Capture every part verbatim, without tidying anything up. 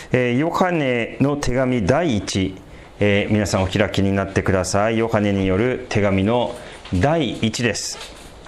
えー、ヨハネの手紙だいいち、えー、皆さんお開きになってください。ヨハネによる手紙のだいいちです。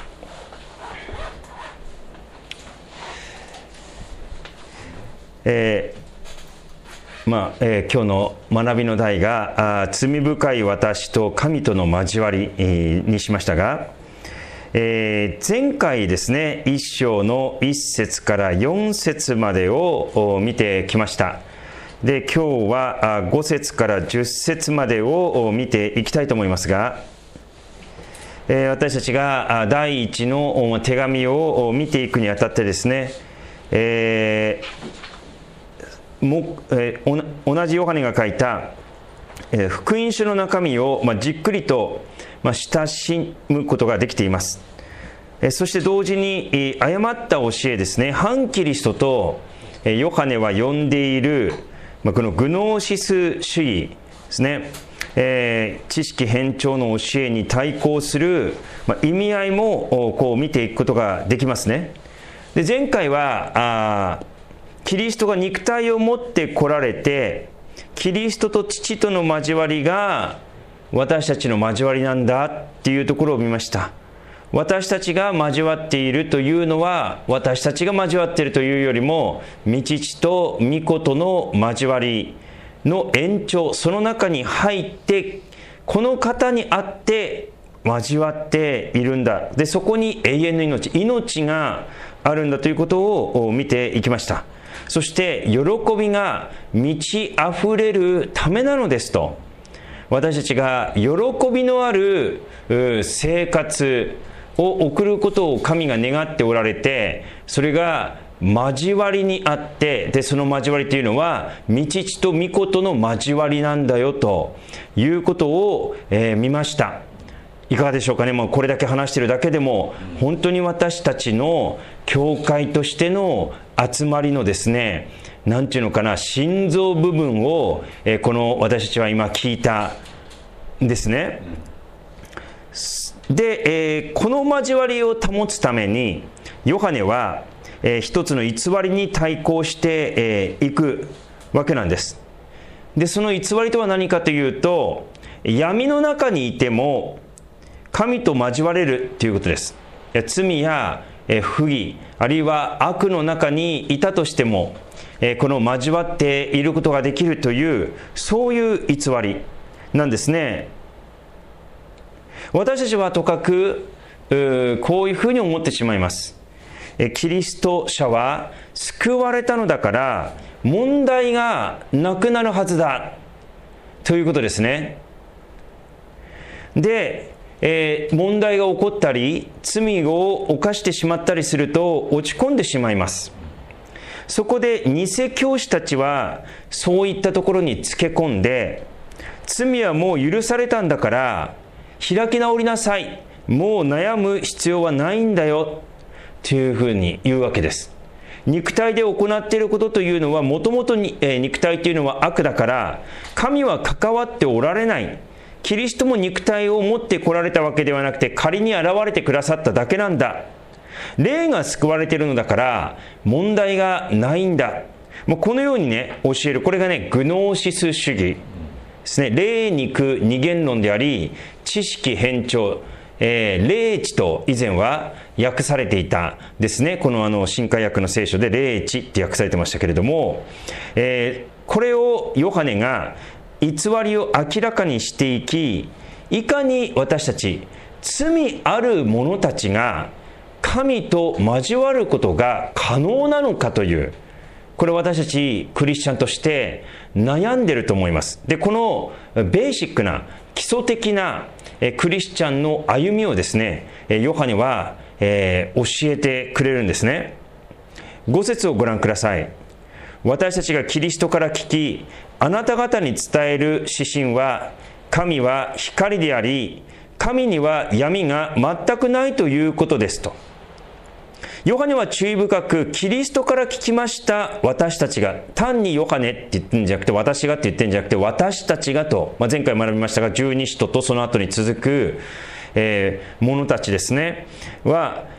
えーまあえー、今日の学びの題があ罪深い私と神との交わり、えー、にしましたが、えー、前回ですねいっ章のいっ節からよん節までを見てきました。で今日はご節からじゅっ節までを見ていきたいと思いますが、えー、私たちがだいいちの手紙を見ていくにあたってですね、えーもえー、同じヨハネが書いた、えー、福音書の中身を、まあ、じっくりと、まあ、親しむことができています。えー、そして同時に、えー、誤った教えですね、反キリストと、えー、ヨハネは呼んでいる、まあ、このグノーシス主義ですね、えー、知識偏重の教えに対抗する、まあ、意味合いもこう見ていくことができますね。で前回はあキリストが肉体を持って来られて、キリストと父との交わりが私たちの交わりなんだっていうところを見ました。私たちが交わっているというのは、私たちが交わっているというよりも、御父と御子との交わりの延長、その中に入って、この方にあって交わっているんだ。で、そこに永遠の命、命があるんだということを見ていきました。そして喜びが満ち溢れるためなのですと、私たちが喜びのある生活を送ることを神が願っておられて、それが交わりにあって、でその交わりというのは御父と御子との交わりなんだよということを、えー、見ました。いかがでしょうかね。もうこれだけ話しているだけでも本当に私たちの教会としての集まりのですね、なんていうのかな、心臓部分を、えー、この私たちは今聞いたんですね。で、えー、この交わりを保つためにヨハネは、えー、一つの偽りに対抗してい、えー、くわけなんです。でその偽りとは何かというと、闇の中にいても神と交われるということです。罪や不義、あるいは悪の中にいたとしても、この交わっていることができるという、そういう偽りなんですね。私たちはとかくこういうふうに思ってしまいます。キリスト者は救われたのだから問題がなくなるはずだということですね。でえー、問題が起こったり罪を犯してしまったりすると落ち込んでしまいます。そこで偽教師たちはそういったところにつけ込んで、罪はもう許されたんだから開き直りなさい、もう悩む必要はないんだよというふうに言うわけです。肉体で行っていることというのはもともと肉体というのは悪だから、神は関わっておられない、キリストも肉体を持って来られたわけではなくて仮に現れてくださっただけなんだ。霊が救われているのだから問題がないんだ。もうこのようにね教える、これがねグノーシス主義ですね。霊肉二元論であり、知識偏重、えー、霊知と以前は訳されていたですね。このあの新海訳の聖書で霊知って訳されてましたけれども、えー、これをヨハネが偽りを明らかにしていき、いかに私たち罪ある者たちが神と交わることが可能なのかという、これ私たちクリスチャンとして悩んでいると思います。でこのベーシックな基礎的なクリスチャンの歩みをですね、ヨハネは、えー、教えてくれるんですね。ご節をご覧ください。私たちがキリストから聞き、あなた方に伝える指針は、神は光であり、神には闇が全くないということですと。ヨハネは注意深く、キリストから聞きました私たちが、単にヨハネって言ってんじゃなくて、私がって言ってんじゃなくて、私たちがと、まあ、前回学びましたが、十二使徒とその後に続く、えー、者たちですね、は、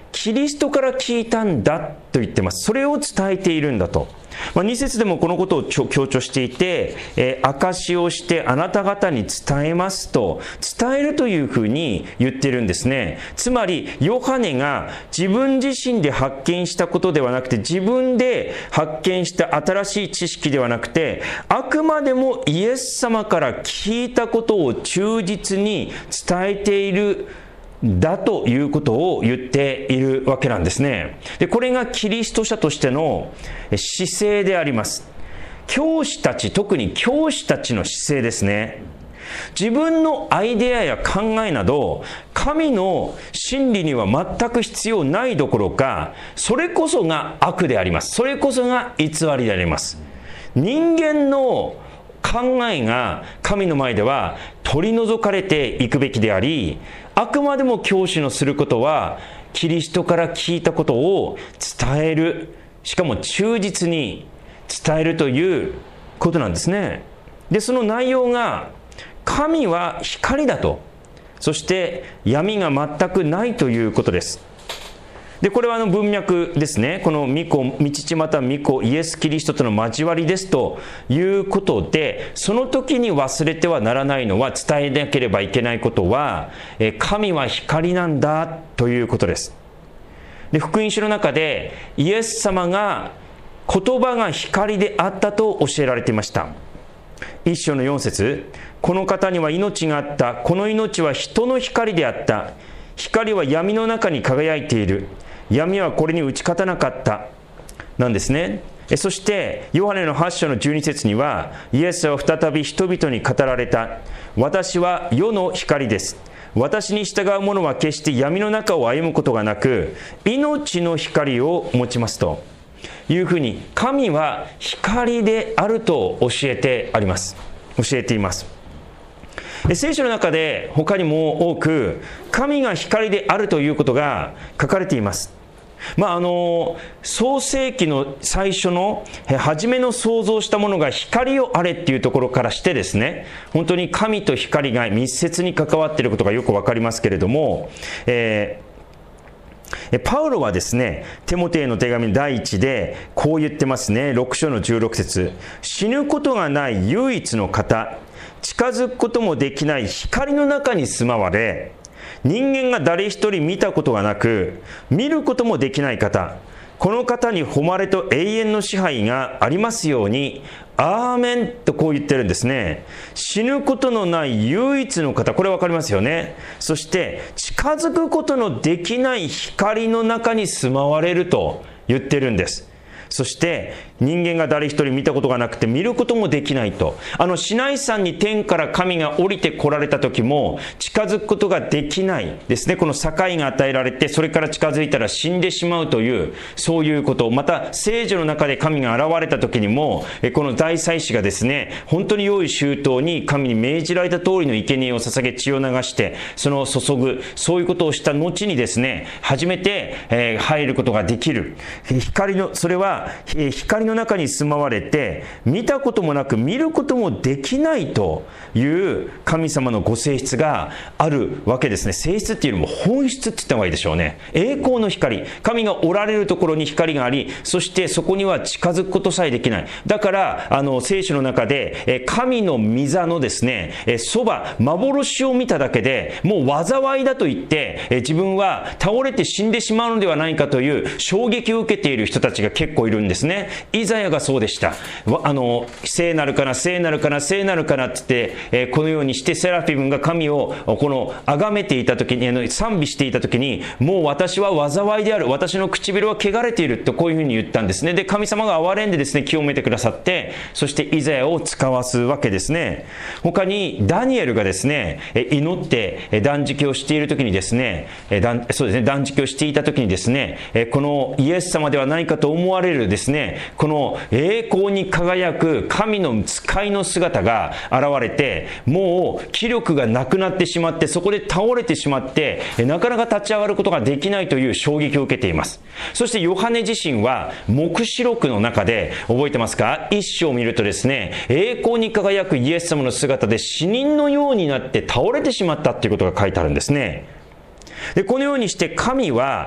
キリストから聞いたんだと言ってます。それを伝えているんだと。まあ、に節でもこのことを強調していて、えー、証しをしてあなた方に伝えますと、伝えるというふうに言ってるんですね。つまりヨハネが自分自身で発見したことではなくて、自分で発見した新しい知識ではなくて、あくまでもイエス様から聞いたことを忠実に伝えているだということを言っているわけなんですね。で、これがキリスト者としての姿勢であります。教師たち、特に教師たちの姿勢ですね。自分のアイデアや考えなど、神の真理には全く必要ないどころか、それこそが悪であります。それこそが偽りであります。人間の考えが神の前では取り除かれていくべきであり、あくまでも教師のすることはキリストから聞いたことを伝える、しかも忠実に伝えるということなんですね。で、その内容が神は光だと、そして闇が全くないということです。で、これはあの文脈ですね。この御子、御父また御子イエス・キリストとの交わりですということで、その時に忘れてはならないのは、伝えなければいけないことは、神は光なんだということです。で、福音書の中でイエス様が言葉が光であったと教えられていました。一章の四節、この方には命があった。この命は人の光であった。光は闇の中に輝いている。闇はこれに打ち勝たなかったなんですね。そしてヨハネのはち章のじゅうに節には、イエスは再び人々に語られた。私は世の光です。私に従う者は決して闇の中を歩むことがなく、命の光を持ちますというふうに、神は光であると教えてあります教えています。聖書の中で他にも多く神が光であるということが書かれています。まああの創世記の最初の初めの創造したものが光をあれっていうところからしてですね、本当に神と光が密接に関わっていることがよくわかりますけれども、えーパウロはですね、テモテへの手紙第一でこう言ってますね。ろく章のじゅうろく節、死ぬことがない唯一の方、近づくこともできない光の中に住まわれ、人間が誰一人見たことがなく、見ることもできない方、この方に誉れと永遠の支配がありますように、アーメンとこう言ってるんですね。死ぬことのない唯一の方、これ分かりますよね。そして近づくことのできない光の中に住まわれると言ってるんです。そして人間が誰一人見たことがなくて見ることもできないと。あのシナイ山に天から神が降りて来られた時も近づくことができないですね。この境が与えられて、それから近づいたら死んでしまうという、そういうこと。また聖女の中で神が現れた時にも、この大祭司がですね、本当に良い周到に神に命じられた通りの生贄を捧げ、血を流してその注ぐ、そういうことをした後にですね、初めて、えー、入ることができる光の、それは光の中に住まわれて、見たこともなく見ることもできないという神様のご性質があるわけですね。性質っていうよりも本質って言った方がいいでしょうね。栄光の光、神がおられるところに光があり、そしてそこには近づくことさえできない。だからあの聖書の中で神の御座のですね、そば、幻を見ただけでもう災いだと言って自分は倒れて死んでしまうのではないかという衝撃を受けている人たちが結構いるんですね。イザヤがそうでした。あの聖なるかな、聖なるかな、聖なるかなって言って、えー、このようにしてセラフィムが神をこの崇めていた時に、あの賛美していた時に、もう私は災いである、私の唇は汚れているとこういうふうに言ったんですね。で、神様が憐れんでですね、清めてくださって、そしてイザヤを使わすわけですね。他にダニエルがですね、祈って断食をしている時にですね、そうですね、断食をしていた時にですね、このイエス様ではないかと思われるですね、この栄光に輝く神の使いの姿が現れて、もう気力がなくなってしまって、そこで倒れてしまって、なかなか立ち上がることができないという衝撃を受けています。そしてヨハネ自身は黙示録の中で覚えてますか？一章を見るとですね、栄光に輝くイエス様の姿で死人のようになって倒れてしまったということが書いてあるんですね。で、このようにして神は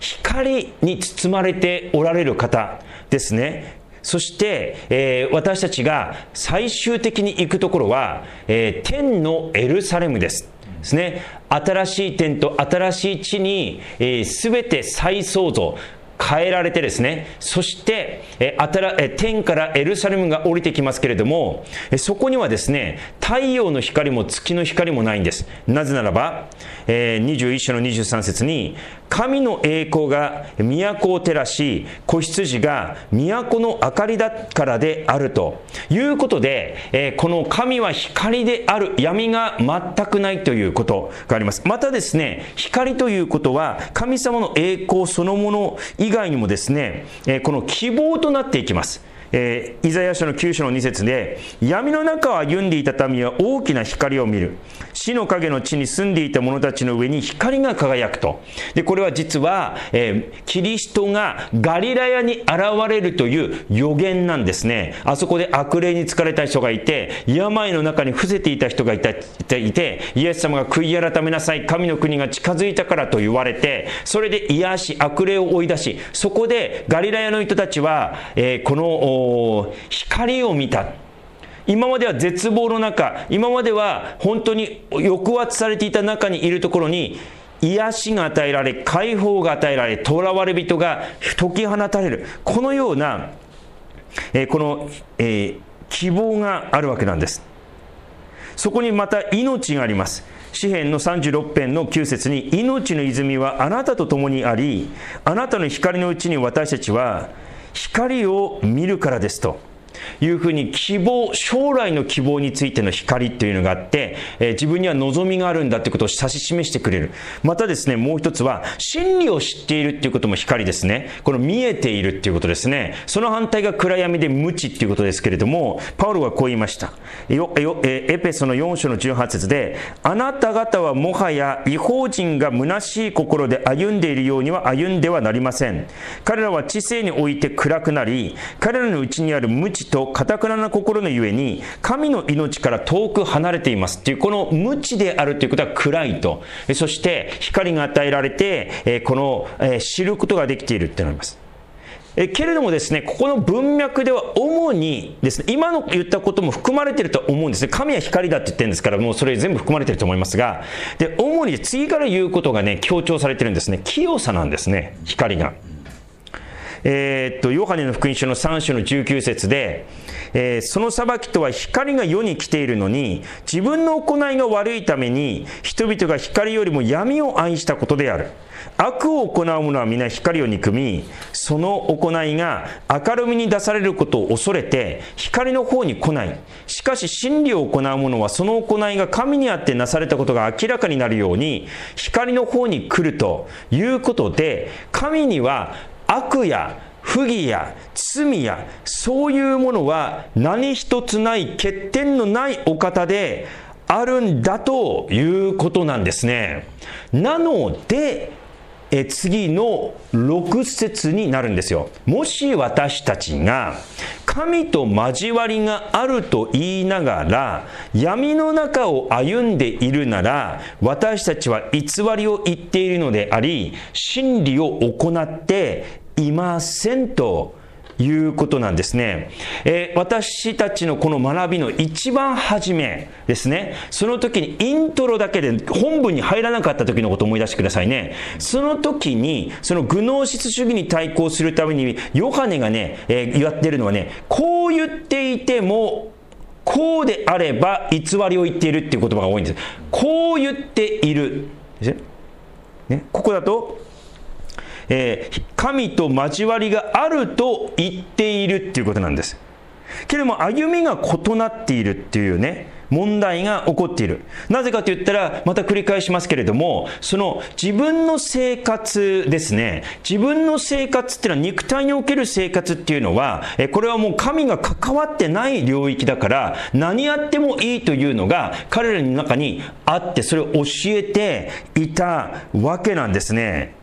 光に包まれておられる方ですね。そして、えー、私たちが最終的に行くところは、えー、天のエルサレムですですね。新しい天と新しい地に、えー、全て再創造変えられてですね、そして、えー、新えー、天からエルサレムが降りてきますけれども、えー、そこにはですね、太陽の光も月の光もないんです。なぜならば、えー、にじゅういっ章のにじゅうさん節に、神の栄光が都を照らし、子羊が都の明かりだからであるということで、えー、この神は光である、闇が全くないということがあります。またですね、光ということは神様の栄光そのもの以外にもですね、えー、この希望となっていきます。えー、イザヤ書のきゅう章のに節で、闇の中を歩んでいた民は大きな光を見る。死の影の地に住んでいた者たちの上に光が輝くと。で、これは実は、えー、キリストがガリラヤに現れるという予言なんですね。あそこで悪霊に疲れた人がいて、病の中に伏せていた人がいたいて、イエス様が悔い改めなさい、神の国が近づいたからと言われて、それで癒し、悪霊を追い出し、そこでガリラヤの人たちは、えー、この光を見た。今までは絶望の中、今までは本当に抑圧されていた中にいるところに癒しが与えられ、解放が与えられ、囚われ人が解き放たれる、このような、えー、この、えー、希望があるわけなんです。そこにまた命があります。詩編のさんじゅうろく編のきゅう節に、命の泉はあなたと共にあり、あなたの光のうちに私たちは光を見るからですというふうに、希望、将来の希望についての光というのがあって、えー、自分には望みがあるんだということを指し示してくれる。またですね、もう一つは真理を知っているということも光ですね。この見えているということですね。その反対が暗闇で無知ということですけれども、パウロはこう言いました。よよエペソのよん章のじゅうはち節で、あなた方はもはや異邦人が虚しい心で歩んでいるようには歩んではなりません。彼らは知性において暗くなり、彼らのうちにある無知と堅くなな心のゆえに神の命から遠く離れていますっていう、この無知であるということは暗いと、そして光が与えられて、この知ることができているってなります。えけれどもですね、ここの文脈では主にですね、今の言ったことも含まれていると思うんですね。神は光だって言ってるんですから、もうそれ全部含まれていると思いますが、で主に次から言うことがね、強調されてるんですね。清さなんですね、光が。えー、っとヨハネの福音書のさん章のじゅうきゅう節で、えー、その裁きとは光が世に来ているのに、自分の行いが悪いために人々が光よりも闇を愛したことである。悪を行う者は皆光を憎み、その行いが明るみに出されることを恐れて光の方に来ない。しかし真理を行う者はその行いが神にあってなされたことが明らかになるように光の方に来るということで、神には悪や不義や罪やそういうものは何一つない、欠点のないお方であるんだということなんですね。なのでえ次のろく節になるんですよ。もし私たちが神と交わりがあると言いながら闇の中を歩んでいるなら、私たちは偽りを言っているのであり、真理を行っていませんということなんですね。えー、私たちのこの学びの一番初めですね、その時にイントロだけで本文に入らなかった時のことを思い出してくださいね。その時にそのグノーシス主義に対抗するためにヨハネがね、えー、言っているのはね、こう言っていてもこうであれば偽りを言っているっていう言葉が多いんです。こう言っているですね。ここだとえー、神と交わりがあると言っているっていうことなんです。けれども歩みが異なっているっていうね、問題が起こっている。なぜかと言ったら、また繰り返しますけれども、その自分の生活ですね、自分の生活っていうのは、肉体における生活っていうのは、これはもう神が関わってない領域だから、何やってもいいというのが彼らの中にあって、それを教えていたわけなんですね。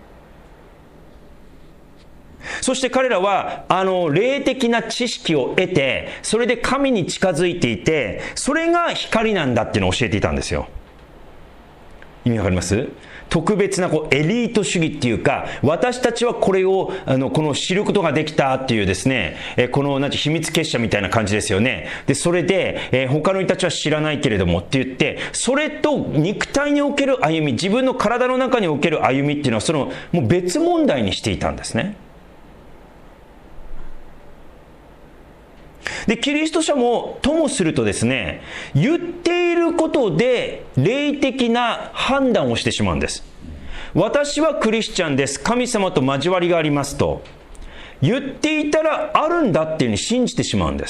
そして彼らはあの霊的な知識を得て、それで神に近づいていて、それが光なんだっていうのを教えていたんですよ。意味わかります？ 特別なこうエリート主義っていうか、私たちはこれをあのこの知ることができたっていうですね、えこのなんて秘密結社みたいな感じですよね。でそれで、えー、他の人たちは知らないけれどもって言って、それと肉体における歩み、自分の体の中における歩みっていうのはそのもう別問題にしていたんですね。でキリスト者もともするとですね、言っていることで霊的な判断をしてしまうんです。私はクリスチャンです、神様と交わりがありますと言っていたらあるんだっていうふうに信じてしまうんです。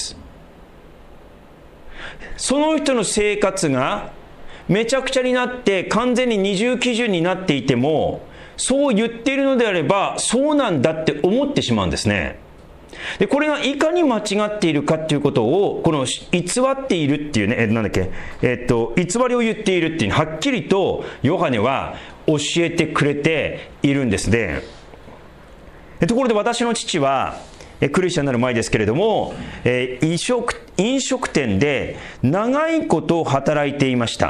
その人の生活がめちゃくちゃになって完全に二重基準になっていても、そう言っているのであればそうなんだって思ってしまうんですね。でこれがいかに間違っているかっていうことを、この偽っているっていうね、えなんだっけ、えっと偽りを言っているっていうのははっきりとヨハネは教えてくれているんですね。ところで私の父はクリスチャンになる前ですけれども、えー、飲食飲食店で長いこと働いていました。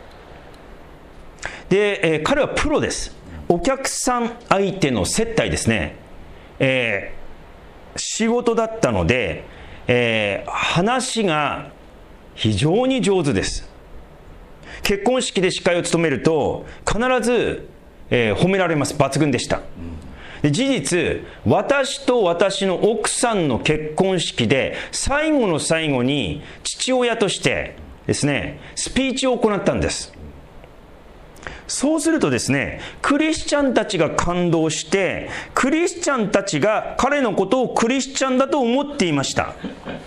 で、えー、彼はプロです。お客さん相手の接待ですね、えー仕事だったので、えー、話が非常に上手です。結婚式で司会を務めると必ず、えー、褒められます。抜群でした。で事実、私と私の奥さんの結婚式で最後の最後に父親としてですね、スピーチを行ったんです。そうするとですね、クリスチャンたちが感動して、クリスチャンたちが彼のことをクリスチャンだと思っていました。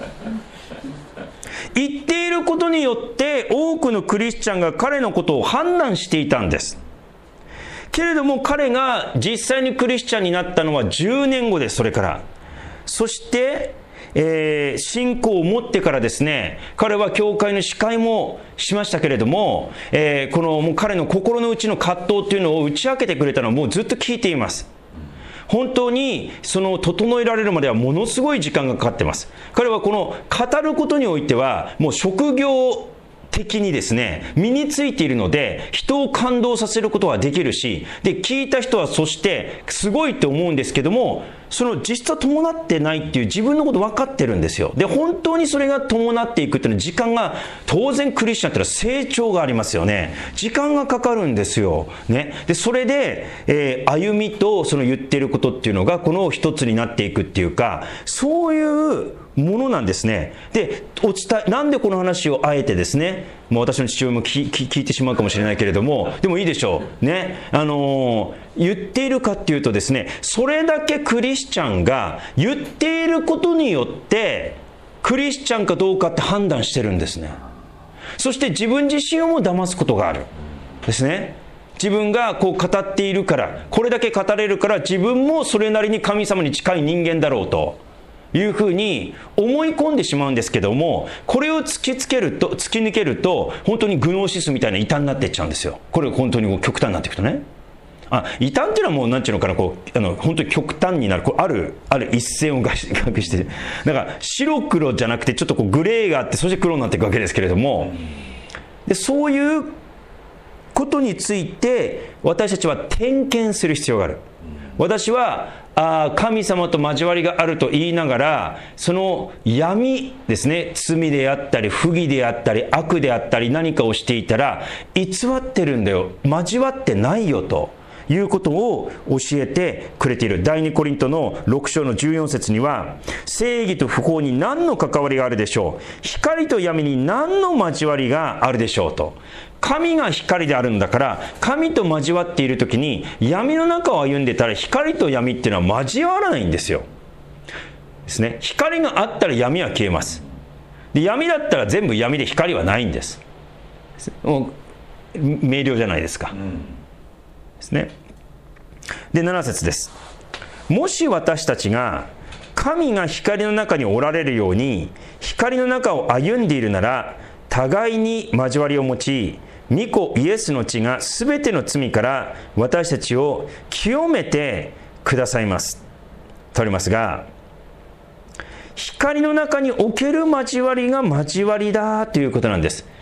言っていることによって多くのクリスチャンが彼のことを判断していたんです。けれども彼が実際にクリスチャンになったのはじゅうねんごです。それからそしてえー、信仰を持ってからですね、彼は教会の司会もしましたけれども、えー、このもう彼の心の内の葛藤というのを打ち明けてくれたのをもうずっと聞いています。本当にその整えられるまではものすごい時間がかかっています。彼はこの語ることにおいてはもう職業的にですね身についているので、人を感動させることはできるし、で聞いた人はそしてすごいって思うんですけども、その実質は伴ってないっていう自分のこと分かってるんですよ。で本当にそれが伴っていくっていうのは時間が、当然クリスチャンってのは成長がありますよね。時間がかかるんですよ、ね、でそれで、えー、歩みとその言っていることっていうのがこの一つになっていくっていうか、そういうものなんですね。でお伝え、なんでこの話をあえてですね、もう私の父親も聞、聞いてしまうかもしれないけれども、でもいいでしょうね、あのー、言っているかっていうとですね、それだけクリスチャンが言っていることによってクリスチャンかどうかって判断してるんですね。そして自分自身をも騙すことがあるですね。自分がこう語っているから、これだけ語れるから自分もそれなりに神様に近い人間だろうというふうに思い込んでしまうんですけども、これを突きつけると突き抜けると本当にグノーシスみたいな異端になっていっちゃうんですよ。これが本当に極端になっていくとね、あ異端っていうのはもう何ていうのかな、こうあの本当に極端になる、こうあるある一線を画してだから白黒じゃなくてちょっとこうグレーがあって、そして黒になっていくわけですけれども、でそういうことについて私たちは点検する必要がある。私はあ神様と交わりがあると言いながら、その闇ですね、罪であったり不義であったり悪であったり何かをしていたら偽ってるんだよ、交わってないよということを教えてくれている。第二コリントのろく章のじゅうよん節には、正義と不法に何の関わりがあるでしょう、光と闇に何の交わりがあるでしょうと。神が光であるんだから、神と交わっているときに闇の中を歩んでたら光と闇っていうのは交わらないんですよ。ですね。光があったら闇は消えます。で闇だったら全部闇で光はないんです。もう明瞭じゃないですか。うんですね。でなな節です。もし私たちが神が光の中におられるように光の中を歩んでいるなら、互いに交わりを持ち、御子イエスの血がすべての罪から私たちを清めてくださいますとありますが、光の中における交わりが交わりだということなんです。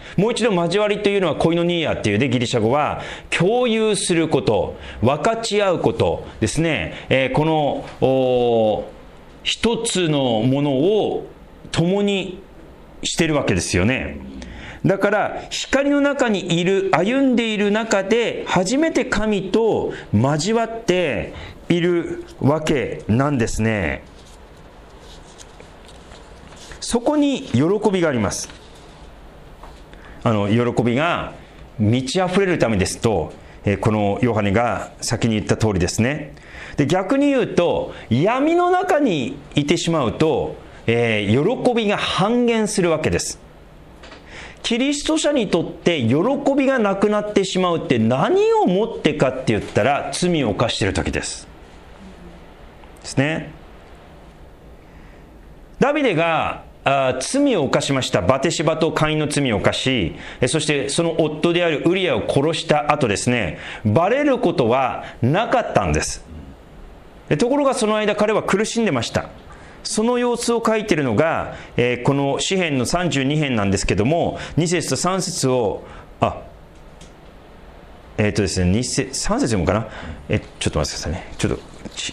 もう一度交わりというのはコイノニーアっていうで、ギリシャ語は共有すること、分かち合うことですね。えー、この一つのものを共にしてるわけですよね。だから光の中にいる、歩んでいる中で初めて神と交わっているわけなんですね。そこに喜びがあります。あの喜びが満ち溢れるためですと、えー、このヨハネが先に言った通りですね。で、逆に言うと、闇の中にいてしまうと、えー、喜びが半減するわけです。キリスト者にとって喜びがなくなってしまうって何をもってかって言ったら、罪を犯している時ですですね。ダビデがあ罪を犯しました。バテシバとカインの罪を犯し、そしてその夫であるウリアを殺した後ですね、バレることはなかったんです。ところがその間彼は苦しんでました。その様子を書いているのが、えー、この詩編のさんじゅうに編なんですけども、に節とさん節をあえっ、ー、とですねに節さん節読むかな。えちょっと待ってくださいね。ちょっと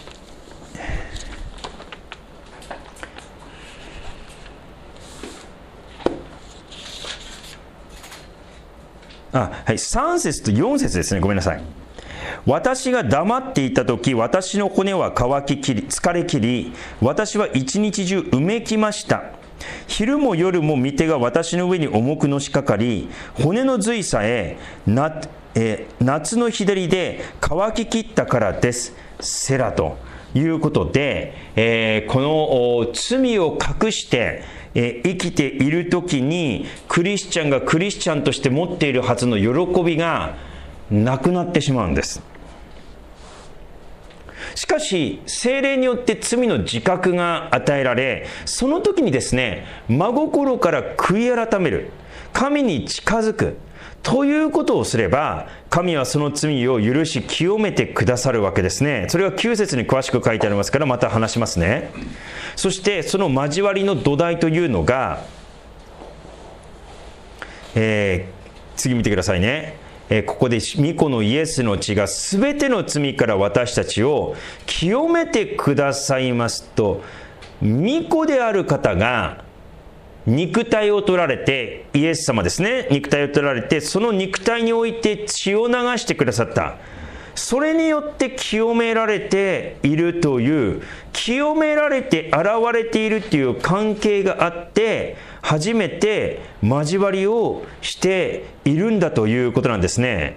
あ、はい、さん節とよん節ですね。ごめんなさい。私が黙っていたとき、私の骨は乾ききり、疲れきり、私は一日中うめきました。昼も夜も御手が私の上に重くのしかかり、骨の髄さえな、えー、夏の日照りで乾ききったからです。セラということで、えー、この罪を隠してえ生きているときに、クリスチャンがクリスチャンとして持っているはずの喜びがなくなってしまうんです。しかし聖霊によって罪の自覚が与えられ、その時にですね、真心から悔い改める、神に近づくということをすれば、神はその罪を許し清めてくださるわけですね。それはきゅう節に詳しく書いてありますから、また話しますね。そしてその交わりの土台というのが、えー、次見てくださいね。えー、ここで御子のイエスの血がすべての罪から私たちを清めてくださいますと、御子である方が肉体を取られて、イエス様ですね、肉体を取られて、その肉体において血を流してくださった。それによって清められているという、清められて現れているという関係があって、初めて交わりをしているんだということなんですね。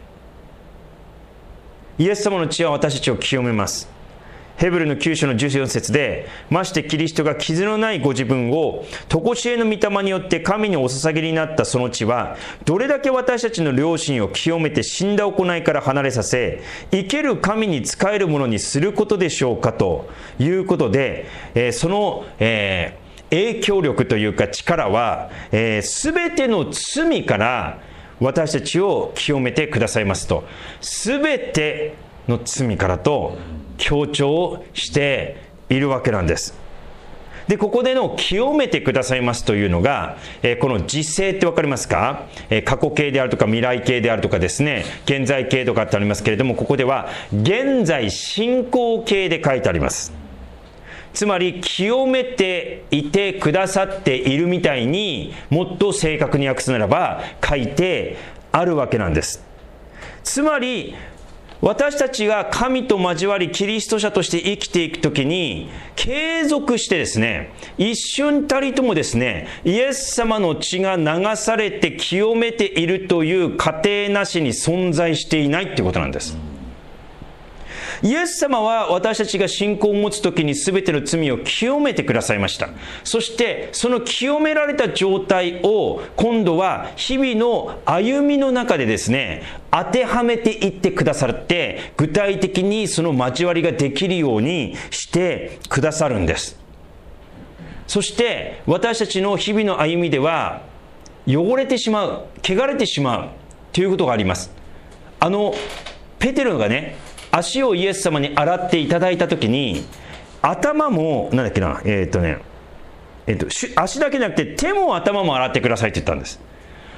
イエス様の血は私たちを清めます。ヘブルのきゅう章のじゅうよん節で、ましてキリストが傷のないご自分を常しえの御霊によって神にお捧げになったその血は、どれだけ私たちの良心を清めて死んだ行いから離れさせ、生ける神に仕えるものにすることでしょうかということで、えー、その、えー、影響力というか力は、えー、全ての罪から私たちを清めてくださいますと、全ての罪からと強調しているわけなんです。で、ここでの清めてくださいますというのが、えー、この時制って分かりますか？えー、過去形であるとか未来形であるとかですね、現在形とかってありますけれども、ここでは現在進行形で書いてあります。つまり清めていてくださっているみたいに、もっと正確に訳すならば書いてあるわけなんです。つまり私たちが神と交わりキリスト者として生きていくときに、継続してですね、一瞬たりともですね、イエス様の血が流されて清めているという過程なしに存在していないということなんです。イエス様は私たちが信仰を持つときに全ての罪を清めてくださいました。そしてその清められた状態を今度は日々の歩みの中でですね、当てはめていってくださって、具体的にその交わりができるようにしてくださるんです。そして私たちの日々の歩みでは汚れてしまう、汚れてしまうということがあります。あのペテロがね、足をイエス様に洗っていただいたときに、頭もなんだっけな、えっとね、えっと足だけじゃなくて手も頭も洗ってくださいって言ったんです。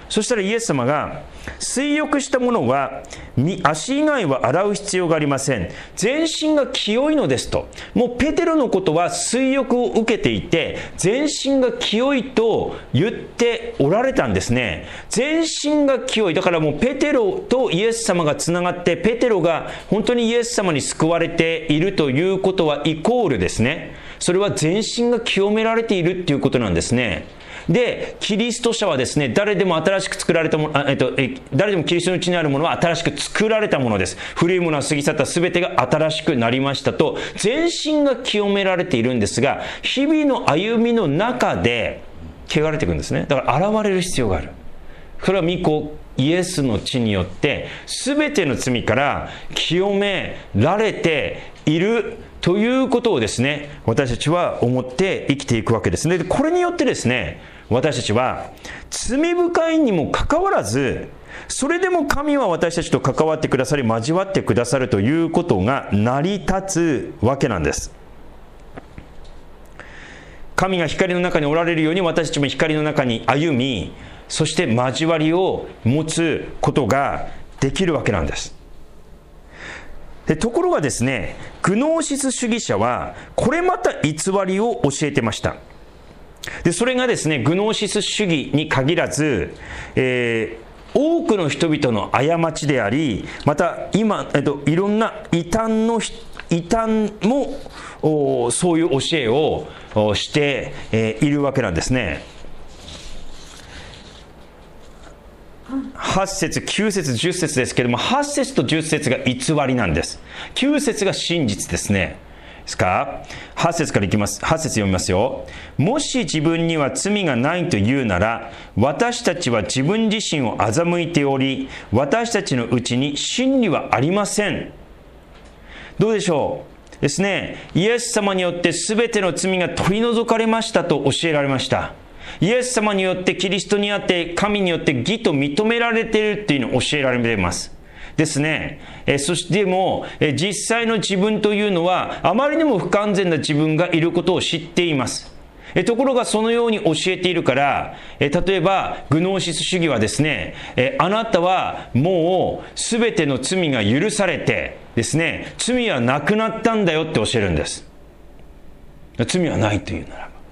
そしたらイエス様が、水浴した者は足以外は洗う必要がありません。全身が清いのですと。もうペテロのことは水浴を受けていて、全身が清いと言っておられたんですね。全身が清い。だからもうペテロとイエス様がつながって、ペテロが本当にイエス様に救われているということはイコールですね。それは全身が清められているっていうことなんですね。で、キリスト者はですね、誰でも新しく作られたもの、あえっと、え誰でもキリストのうちにあるものは新しく作られたものです。古いものは過ぎ去った、すべてが新しくなりましたと、全身が清められているんですが、日々の歩みの中で汚れていくんですね。だから現れる必要がある。これは御子イエスの血によってすべての罪から清められているということをですね、私たちは思って生きていくわけですね。で、これによってですね、私たちは罪深いにもかかわらず、それでも神は私たちと関わってくださり、交わってくださるということが成り立つわけなんです。神が光の中におられるように、私たちも光の中に歩み、そして交わりを持つことができるわけなんです。で、ところがですね、グノーシス主義者はこれまた偽りを教えてました。で、それがですね、グノーシス主義に限らず、えー、多くの人々の過ちであり、また今、えっと、いろんな異端の異端もそういう教えをして、えー、いるわけなんですね。はち節、きゅう節、じゅっ節ですけれども、はち節とじゅっ節が偽りなんです。きゅう節が真実ですね。ですか？はち節からいきます。はち節読みますよ。もし自分には罪がないというなら、私たちは自分自身を欺いており、私たちのうちに真理はありません。どうでしょうですね。イエス様によって全ての罪が取り除かれましたと教えられました。イエス様によって、キリストにあって神によって義と認められているっていうのを教えられていますですね。えそしてもえ実際の自分というのはあまりにも不完全な自分がいることを知っています。えところがそのように教えているから、え例えばグノーシス主義はですね、えあなたはもうすべての罪が許されてですね、罪はなくなったんだよって教えるんです。罪はないというならば。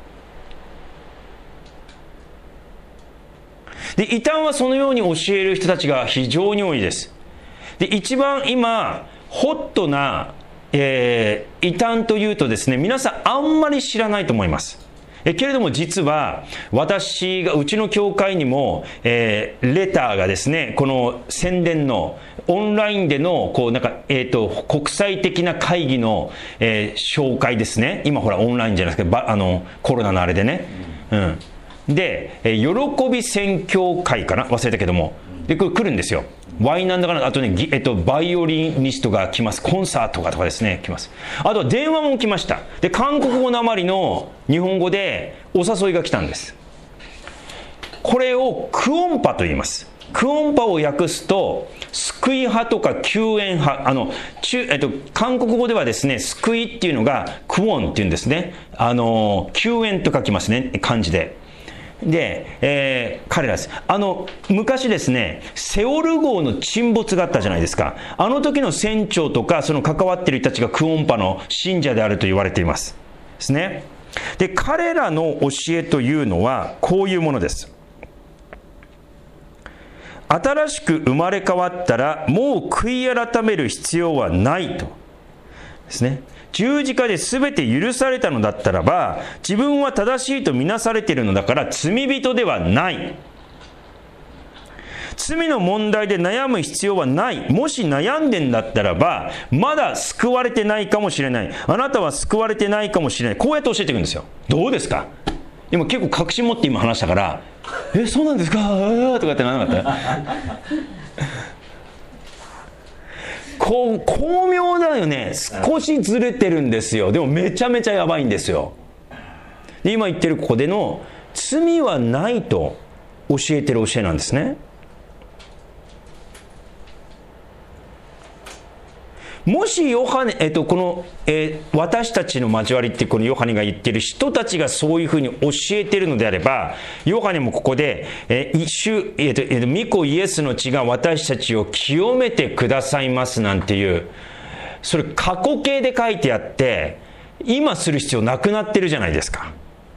で、異端はそのように教える人たちが非常に多いです。で、一番今ホットな、えー、異端というとですね、皆さんあんまり知らないと思います。えけれども実は私がうちの教会にも、えー、レターがですね、この宣伝のオンラインでのこうなんか、えー、と国際的な会議の、えー、紹介ですね。今ほらオンラインじゃないですか、あのコロナのあれでね、うんで、喜び宣教会かな忘れたけども、でこれ来るんですよ。ワインなんだかな、あとね、えっと、バイオリニストが来ます。コンサートがとかですね、来ます。あとは電話も来ました。で、韓国語なまりの日本語でお誘いが来たんです。これをクオンパと言います。クオンパを訳すと救い派とか救援派、あの中、えっと、韓国語ではですね、救いっていうのがクオンっていうんですね。あの救援と書きますね、漢字で。で、えー、彼らです。あの昔ですね、セオル号の沈没があったじゃないですか。あの時の船長とかその関わっている人たちがクオンパの信者であると言われていますですね。で、彼らの教えというのはこういうものです。新しく生まれ変わったらもう悔い改める必要はないとですね。十字架で全て許されたのだったらば、自分は正しいとみなされているのだから罪人ではない。罪の問題で悩む必要はない。もし悩んでんだったらば、まだ救われてないかもしれない。あなたは救われてないかもしれない。こうやって教えていくんですよ。どうですか？今結構確信持って今話したから、え、そうなんですかとかってならなかったこう巧妙だよね。少しずれてるんですよ。でもめちゃめちゃやばいんですよ。で、今言ってるここでの罪はないと教えてる教えなんですね。 もしヨハネ、えっと、この、えー、私たちの交わりってこのヨハネが言っている人たちがそういうふうに教えているのであれば、ヨハネもここで、えー、主、えっと、えっと、御子イエスの血が私たちを清めてくださいますなんていう、それ過去形で書いてあって、今する必要なくなってるじゃないですか。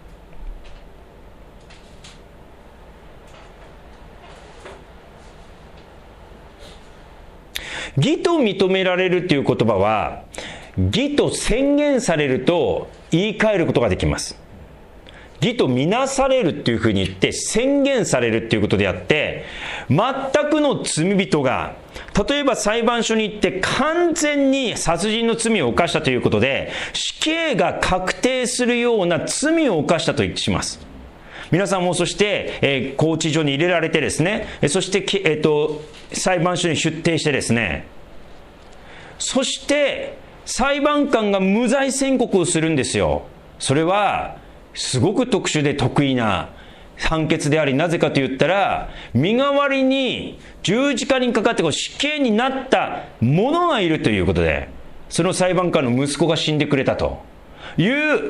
義と認められるという言葉は、義と宣言されると言い換えることができます。義とみなされるっていうふうに言って宣言されるっていうことであって、全くの罪人が例えば裁判所に行って完全に殺人の罪を犯したということで死刑が確定するような罪を犯したとします。皆さんもそして、えー、拘置所に入れられてですね、そして、えーと、裁判所に出廷してですね、そして裁判官が無罪宣告をするんですよ。それはすごく特殊で得意な判決であり、なぜかと言ったら身代わりに十字架にかかって死刑になった者がいるということで、その裁判官の息子が死んでくれたという、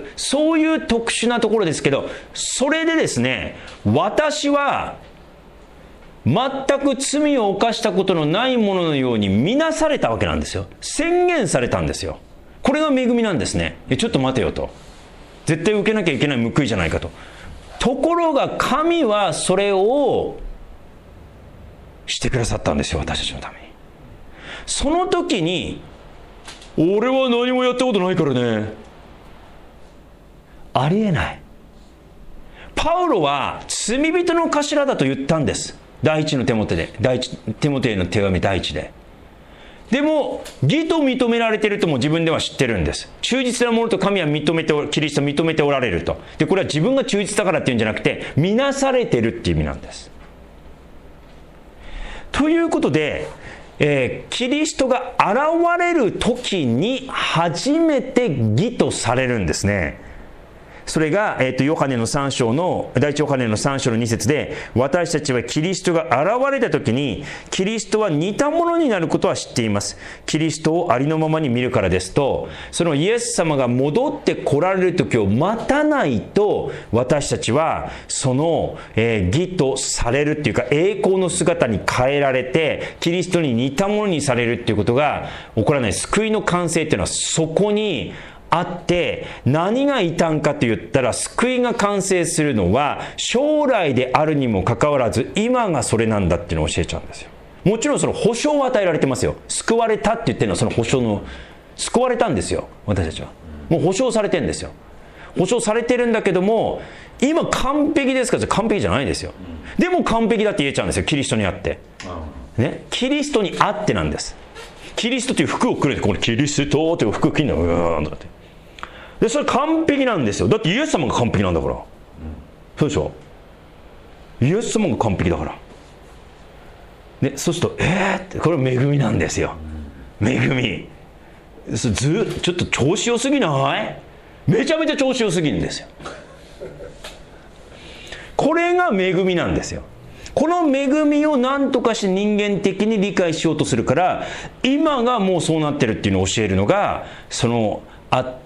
そういう特殊なところですけど、それでですね、私は全く罪を犯したことのないもののように見なされたわけなんですよ。宣言されたんですよ。これが恵みなんですね。えちょっと待てよと、絶対受けなきゃいけない報いじゃないかと。ところが神はそれをしてくださったんですよ、私たちのために。その時に俺は何もやったことないからね、ありえない。パウロは罪人の頭だと言ったんです。第一のテモテで、第一テモテへの手紙第一で。でも義と認められているとも自分では知ってるんです。忠実なものと神は認めて、キリストは認めておられると。でこれは自分が忠実だからっていうんじゃなくて、見なされているっていう意味なんです。ということで、えー、キリストが現れる時に初めて義とされるんですね。それが、えーと、ヨハネのさん章の、第一ヨハネのさん章のに節で、私たちはキリストが現れた時に、キリストは似たものになることは知っています。キリストをありのままに見るからですと、そのイエス様が戻って来られる時を待たないと、私たちはその、えー、義とされるっていうか、栄光の姿に変えられて、キリストに似たものにされるっていうことが起こらない。救いの完成っていうのはそこにあって、何が異端かと言ったら、救いが完成するのは将来であるにもかかわらず今がそれなんだっていうのを教えちゃうんですよ。もちろんその保証を与えられてますよ。救われたって言ってるのはその保証の、救われたんですよ、私たちは。もう保証されてるんですよ。保証されてるんだけども、今完璧ですかって完璧じゃないですよ。でも完璧だって言えちゃうんですよ、キリストにあってね。キリストにあってなんです。キリストという服をくれて、これキリストという服を着るの、うーんとかってで、それ完璧なんですよ。だってイエス様が完璧なんだから、うん、そうでしょ。イエス様が完璧だから、ね、そうするとえーって、これ恵みなんですよ、うん、恵み。ずちょっと調子良すぎない？めちゃめちゃ調子良すぎるんですよ。これが恵みなんですよ。この恵みを何とかして人間的に理解しようとするから、今がもうそうなってるっていうのを教えるのがそのあって、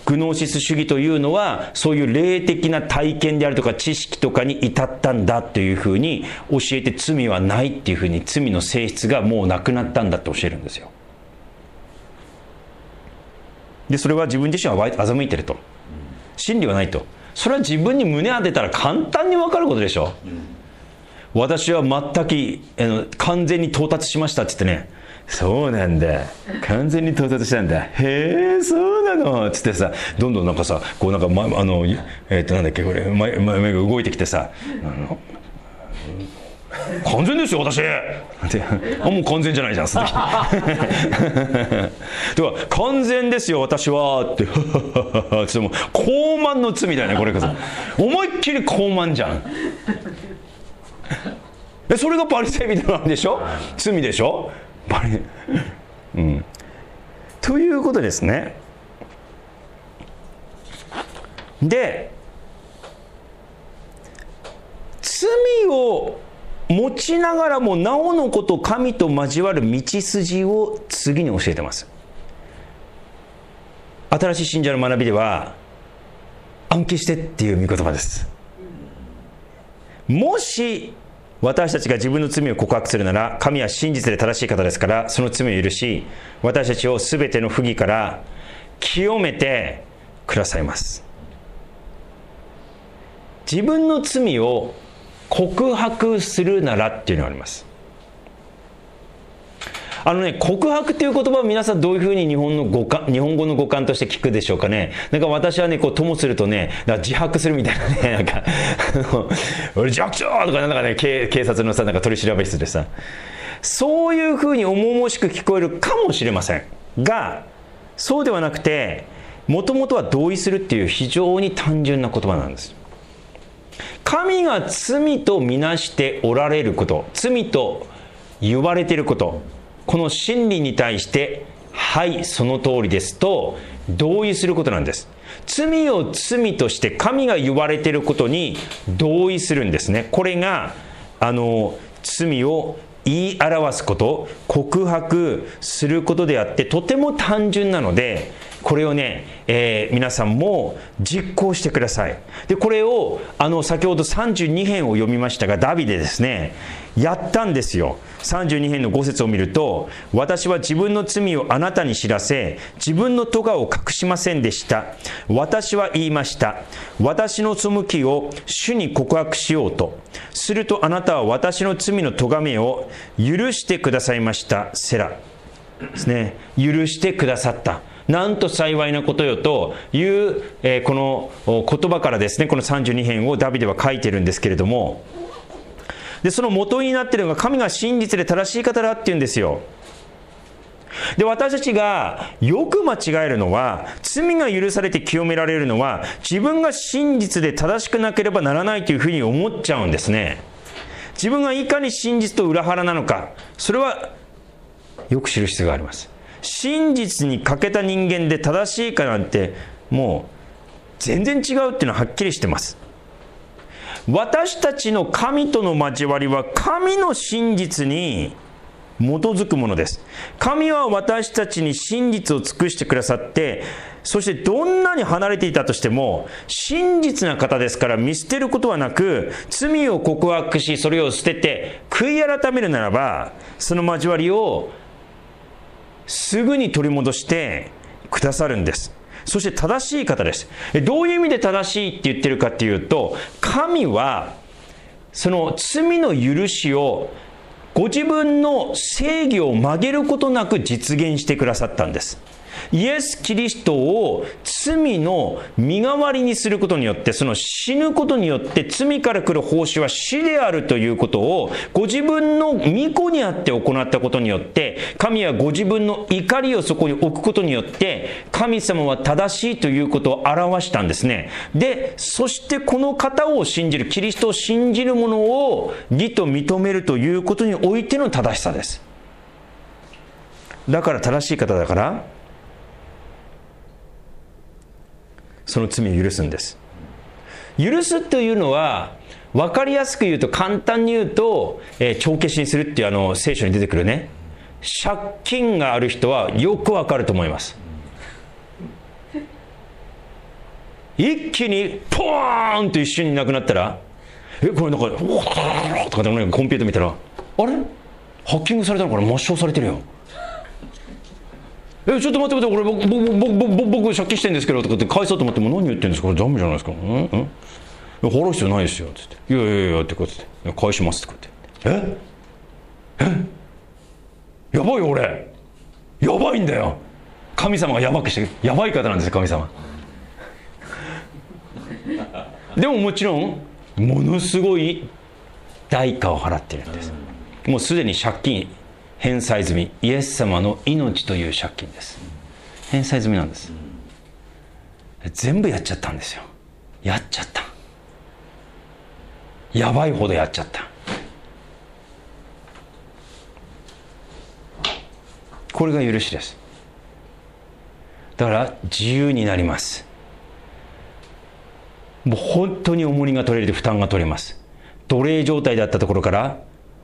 グノーシス主義というのはそういう霊的な体験であるとか知識とかに至ったんだというふうに教えて、罪はないっていうふうに、罪の性質がもうなくなったんだって教えるんですよ。でそれは自分自身は欺いてると、真理はないと。それは自分に胸当てたら簡単に分かることでしょ。私は全くあの完全に到達しましたって言ってね、そうなんだ、完全に到達したんだ、へえそうなのっつってさ、どんどんなんかさ、こうなんか、ま、あのえっとなんだっけこれ、前前が動いてきてさ、あの完全ですよ私ってあ、もう完全じゃないじゃんすでにとか、完全ですよ私はってっても高慢の罪だよね、これこそ思いっきり高慢じゃん。それがパリサイ人なんでしょ、罪でしょ、パリ、うん、ということですね。で罪を持ちながらもなおのこと神と交わる道筋を次に教えてます。 新しい信者の学びでは暗記してっていう御言葉です。もし私たちが自分の罪を告白するなら、神は真実で正しい方ですから、その罪を許し、私たちをすべての不義から清めてくださいます。自分の罪を告白するならっていうのがあります。あのね、告白っていう言葉を皆さんどういうふうに日本の語感、日本語の語感として聞くでしょうかね。なんか私はね、こうともするとね、なんか自白するみたいなね、なんか俺自白しろとか、なんかね、警察のさ、なんか取り調べ室でさ、そういうふうに重々しく聞こえるかもしれませんが、そうではなくて、もともとは同意するっていう非常に単純な言葉なんです。神が罪とみなしておられること、罪と言われていること、この真理に対してはいその通りですと同意することなんです。罪を罪として神が言われていることに同意するんですね。これがあの罪を言い表すこと、告白することであって、とても単純なので、これをね、えー、皆さんも実行してください。でこれをあの先ほどさんじゅうに編を読みましたが、ダビデですね、やったんですよ。さんじゅうに編のご節を見ると、私は自分の罪をあなたに知らせ、自分の咎を隠しませんでした。私は言いました。私の背きを主に告白しようと。するとあなたは私の罪の咎めを許してくださいました。セラですね。許してくださった。なんと幸いなことよという、えー、この言葉からですね、このさんじゅうに編をダビデは書いてるんですけれども、でその元になっているのが神が真実で正しい方だっていうんですよ。で私たちがよく間違えるのは、罪が許されて清められるのは自分が真実で正しくなければならないというふうに思っちゃうんですね。自分がいかに真実と裏腹なのか、それはよく知る必要があります。真実に欠けた人間で正しいかなんてもう全然違うっていうのははっきりしてます。私たちの神との交わりは神の真実に基づくものです。神は私たちに真実を尽くしてくださって、そしてどんなに離れていたとしても真実な方ですから、見捨てることはなく、罪を告白しそれを捨てて悔い改めるならば、その交わりをすぐに取り戻してくださるんです。そして正しい方です。どういう意味で正しいって言ってるかっていうと、神はその罪の許しをご自分の正義を曲げることなく実現してくださったんです。イエス・キリストを罪の身代わりにすることによって、その死ぬことによって罪から来る報酬は死であるということをご自分の御子にあって行ったことによって、神はご自分の怒りをそこに置くことによって神様は正しいということを表したんですね。でそしてこの方を信じる、キリストを信じる者を義と認めるということにおいての正しさです。だから正しい方だからその罪を許すんです。許すというのは分かりやすく言うと、簡単に言うと、えー、帳消しにするっていうあの聖書に出てくるね、借金がある人はよく分かると思います。一気にポーンと一瞬になくなったら、えこれなんかとかでもね、コンピューター見たら、あれハッキングされたのから抹消されてるよ。えちょっと待って待って、これ僕僕僕僕借金してるんですけどとかって返そうと思っても、何言ってるんですか、これダメじゃないですか。うんうん払う必要ないですよって言って、いやいやいやってこうやって返しますってこうやって、ええやばいよ俺、やばいんだよ、神様がやばくしてやばい方なんですよ神様。でももちろんものすごい代価を払ってるんです。もうすでに借金返済済み、イエス様の命という借金です。返済済みなんです。全部やっちゃったんですよ。やっちゃった、やばいほどやっちゃった。これが許しです。だから自由になります。もう本当に重荷が取れる、負担が取れます。奴隷状態だったところから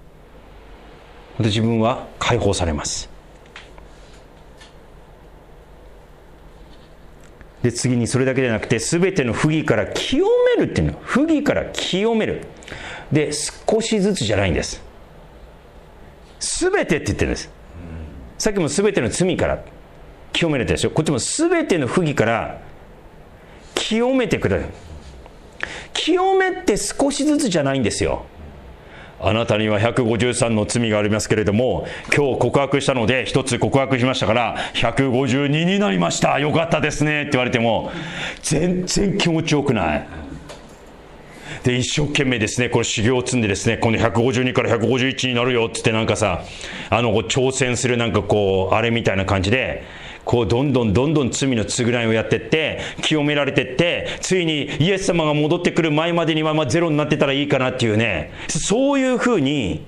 自分は解放されます。 で次にそれだけでなくて、すべての不義から清めるっていうの。不義から清める。で少しずつじゃないんです。すべてって言ってるんです。さっきもすべての罪から清めれたでしょ。こっちもすべての不義から清めてくれる。清めって少しずつじゃないんですよ。あなたにはひゃくごじゅうさんの罪がありますけれども、今日告白したので一つ告白しましたからひゃくごじゅうにになりました、よかったですねって言われても全然気持ちよくない。で一生懸命ですね、これ修行を積んでですね、このひゃくごじゅうにからひゃくごじゅういちになるよって言って、なんかさ、あの挑戦するなんかこうあれみたいな感じで、こうどんどんどんどん罪の償いをやってって清められてって、ついにイエス様が戻ってくる前までにはまあゼロになってたらいいかなっていうね、そういうふうに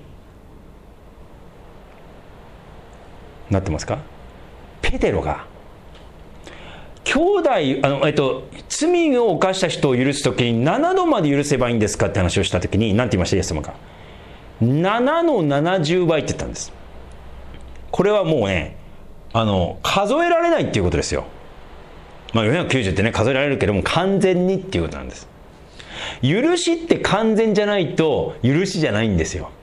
なってますか。ペテロが兄弟あの、えっと、罪を犯した人を許すときにななどまで許せばいいんですかって話をしたときに何て言いましたイエス様が。ななのななじゅうばいって言ったんです。これはもうね、あの数えられないっていうことですよ。まあよんひゃくきゅうじゅうってね数えられるけども完全にっていうことなんです。許しって完全じゃないと許しじゃないんですよ。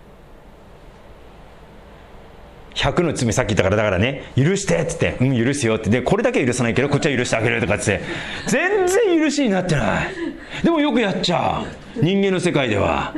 ひゃくの罪さっき言ったからだからね、許してっつって、うん許すよって、でこれだけは許さないけどこっちは許してあげるとかっつって全然許しになってない。でもよくやっちゃう、人間の世界では。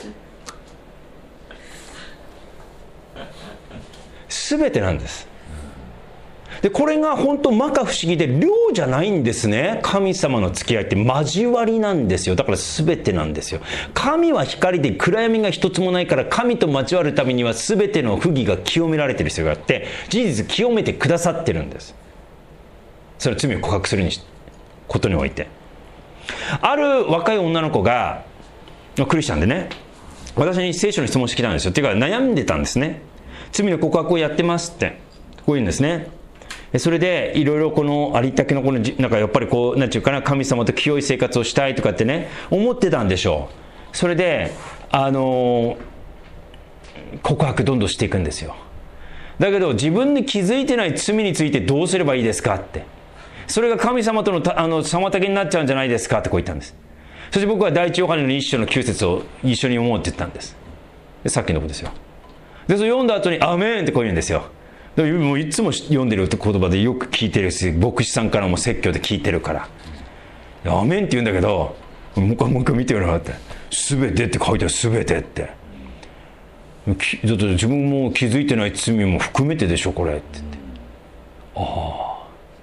全てなんです。でこれが本当摩訶不思議で、量じゃないんですね。神様の付き合いって交わりなんですよ。だから全てなんですよ。神は光で暗闇が一つもないから、神と交わるためには全ての不義が清められている必要があって、事実清めてくださってるんです。それは罪を告白するにしことにおいて、ある若い女の子がクリスチャンでね、私に聖書の質問してきたんですよ。っていうか悩んでたんですね。罪の告白をやってますってこういうんですね。それでいろいろこのありったけのこのなんかやっぱりこうなんていうかな、神様と清い生活をしたいとかってね思ってたんでしょう。それであの告白どんどんしていくんですよ。だけど自分で気づいてない罪についてどうすればいいですかって、それが神様とのあの妨げになっちゃうんじゃないですかってこう言ったんです。そして僕は第一ヨハネの一章のきゅう節を一緒に読もうって言ったんです。でさっきのことですよ。でそれ読んだ後にアーメンってこう言うんですよ。でもういつも読んでるって言葉でよく聞いてるし、牧師さんからも説教で聞いてるからアーメンって言うんだけど、もう一回もう一回見てよなって、全てって書いてある、全てってだって自分も気づいてない罪も含めてでしょこれって言って、あ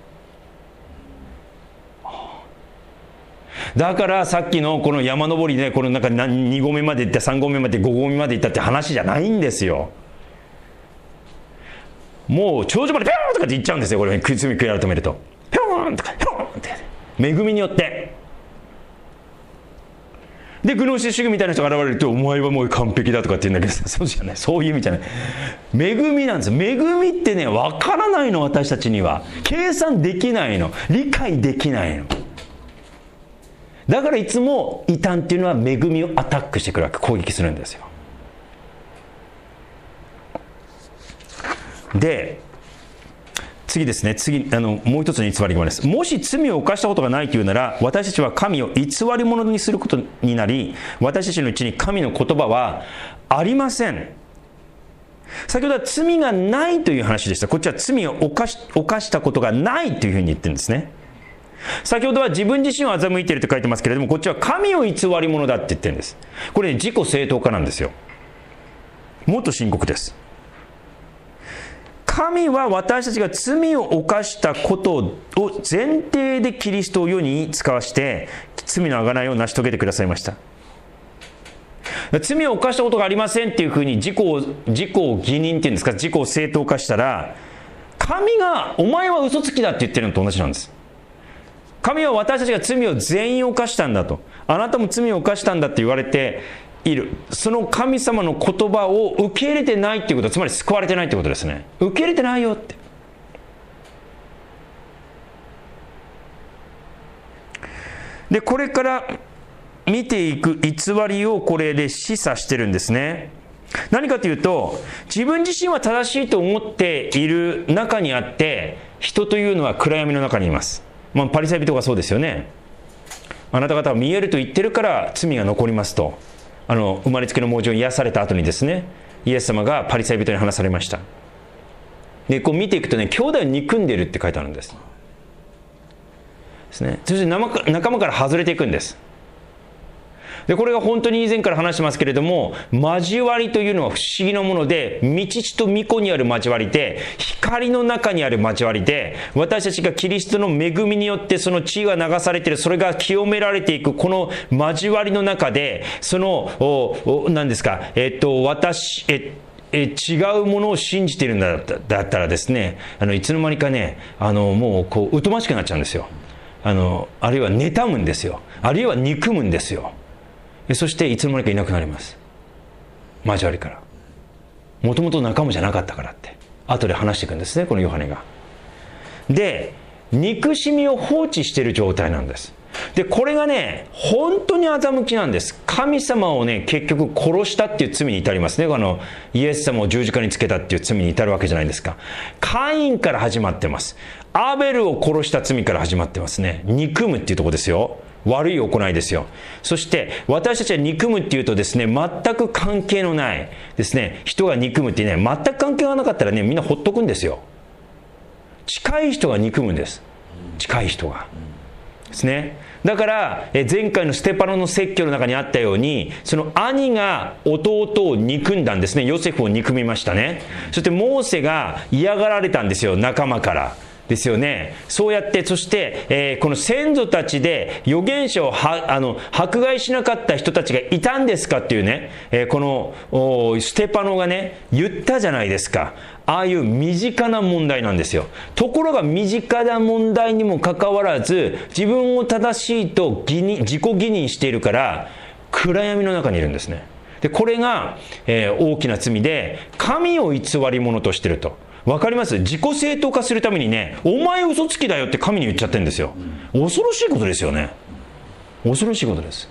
あだからさっきのこの山登りでこのなんかに合目まで行ってさん合目までご合目まで行ったって話じゃないんですよ。もう頂上までピョーンとかって行っちゃうんですよ。これ罪悔い改めるとピョーンとかピョーンって恵みによって。でグノーシス主義みたいな人が現れると、お前はもう完璧だとかって言うんだけど、そうじゃない、そういう意味じゃない。恵みなんです。恵みってね分からないの、私たちには計算できないの、理解できないの。だからいつも異端っていうのは恵みをアタックしてくるわけ、攻撃するんですよ。で次ですね、次あのもう一つの偽り語です。もし罪を犯したことがないというなら、私たちは神を偽り者にすることになり、私たちのうちに神の言葉はありません。先ほどは罪がないという話でした。こっちは罪を犯し、犯したことがないというふうに言ってるんですね。先ほどは自分自身を欺いていると書いてますけれども、こっちは神を偽り者だって言ってるんです。これ、ね、自己正当化なんですよ。もっと深刻です。神は私たちが罪を犯したことを前提でキリストを世に使わして罪の贖いを成し遂げてくださいました。罪を犯したことがありませんっていうふうに自己を自己を義認っていうんですか、自己を正当化したら、神がお前は嘘つきだって言ってるのと同じなんです。神は私たちが罪を全員犯したんだと、あなたも罪を犯したんだって言われている。その神様の言葉を受け入れてないっていうことは、つまり救われてないってことですね。受け入れてないよって。でこれから見ていく偽りをこれで示唆してるんですね。何かというと、自分自身は正しいと思っている中にあって、人というのは暗闇の中にいます。 まあ、パリサイ人がそうですよね。あなた方は見えると言ってるから罪が残りますと、あの生まれつきの盲人を癒された後にですね、イエス様がパリサイ人に話されました。でこう見ていくとね、兄弟を憎んでるって書いてあるんですですね。そして仲間から外れていくんです。でこれが本当に以前から話してますけれども、交わりというのは不思議なもので、御父と御子にある交わりで、光の中にある交わりで、私たちがキリストの恵みによってその血が流されている、それが清められていくこの交わりの中で、その何ですか、えっと私ええ違うものを信じているんだだったらですね、あのいつの間にかね、あのもうこう疎ましくなっちゃうんですよ。あのあるいは妬むんですよ。あるいは憎むんですよ。そしていつの間にかいなくなります。交わりから。もともと仲間じゃなかったからって後で話していくんですね、このヨハネが。で憎しみを放置している状態なんです。でこれがね、本当に欺きなんです。神様をね、結局殺したっていう罪に至りますね。あのイエス様を十字架につけたっていう罪に至るわけじゃないですか。カインから始まってます。アベルを殺した罪から始まってますね。憎むっていうところですよ。悪い行いですよ。そして私たちは憎むっていうとですね、全く関係のないですね、人が憎むってね、全く関係がなかったらね、みんなほっとくんですよ。近い人が憎むんです。近い人がですね。だから前回のステパノの説教の中にあったように、その兄が弟を憎んだんですね。ヨセフを憎みましたね。そしてモーセが嫌がられたんですよ、仲間からですよね。そうやって、そして、えー、この先祖たちで預言者をはあの迫害しなかった人たちがいたんですかっていうね、えー、このステパノがね言ったじゃないですか。ああいう身近な問題なんですよ。ところが身近な問題にもかかわらず、自分を正しいと義認自己義認しているから暗闇の中にいるんですね。でこれが、えー、大きな罪で、神を偽り者としていると。わかります？自己正当化するためにね、お前嘘つきだよって神に言っちゃってるんですよ。恐ろしいことですよね。恐ろしいことです。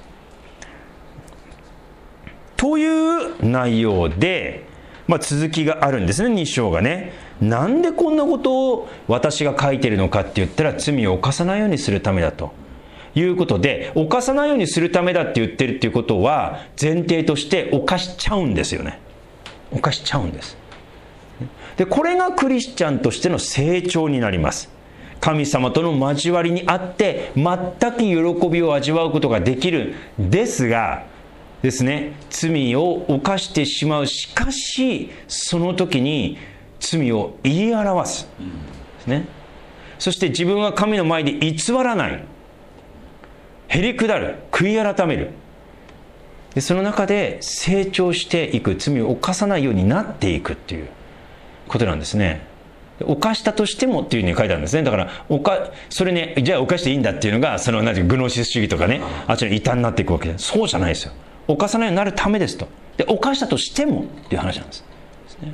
という内容で、まあ、続きがあるんですね、に章がね。なんでこんなことを私が書いているのかって言ったら、罪を犯さないようにするためだということで、犯さないようにするためだって言ってるっていうことは、前提として犯しちゃうんですよね。犯しちゃうんです。でこれがクリスチャンとしての成長になります。神様との交わりにあって全く喜びを味わうことができるんですがですね、罪を犯してしまう。しかしその時に罪を言い表すですね。そして自分は神の前で偽らない、へりくだる、悔い改める。でその中で成長していく、罪を犯さないようになっていくっていうことなんですね。犯したとしてもっていうふうに書いてあるんですね。だから犯それね、じゃあ犯していいんだっていうのが、その何ていうグノーシス主義とかね、あっちの異端になっていくわけで、そうじゃないですよ。犯さないようになるためですと。で犯したとしてもっていう話なんです。ですね。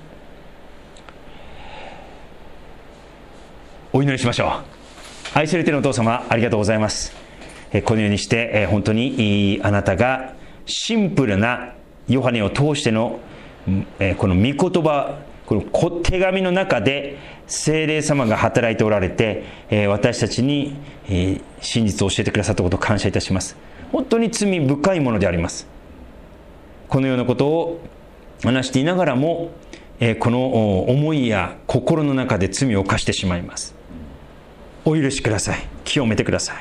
お祈りしましょう。愛されているお父様、ありがとうございます。このようにして本当にあなたがシンプルなヨハネを通してのこの御言葉、この手紙の中で聖霊様が働いておられて、私たちに真実を教えてくださったことを感謝いたします。本当に罪深いものであります。このようなことを話していながらも、この思いや心の中で罪を犯してしまいます。お許しください。清めてください。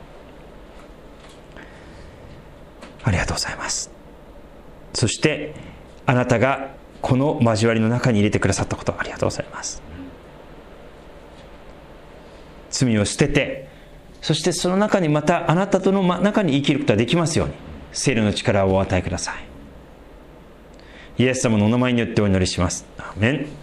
ありがとうございます。そしてあなたがこの交わりの中に入れてくださったこと、ありがとうございます。罪を捨てて、そしてその中にまたあなたとの中に生きることができますように、聖霊の力をお与えください。イエス様のお名前によってお祈りします。アーメン。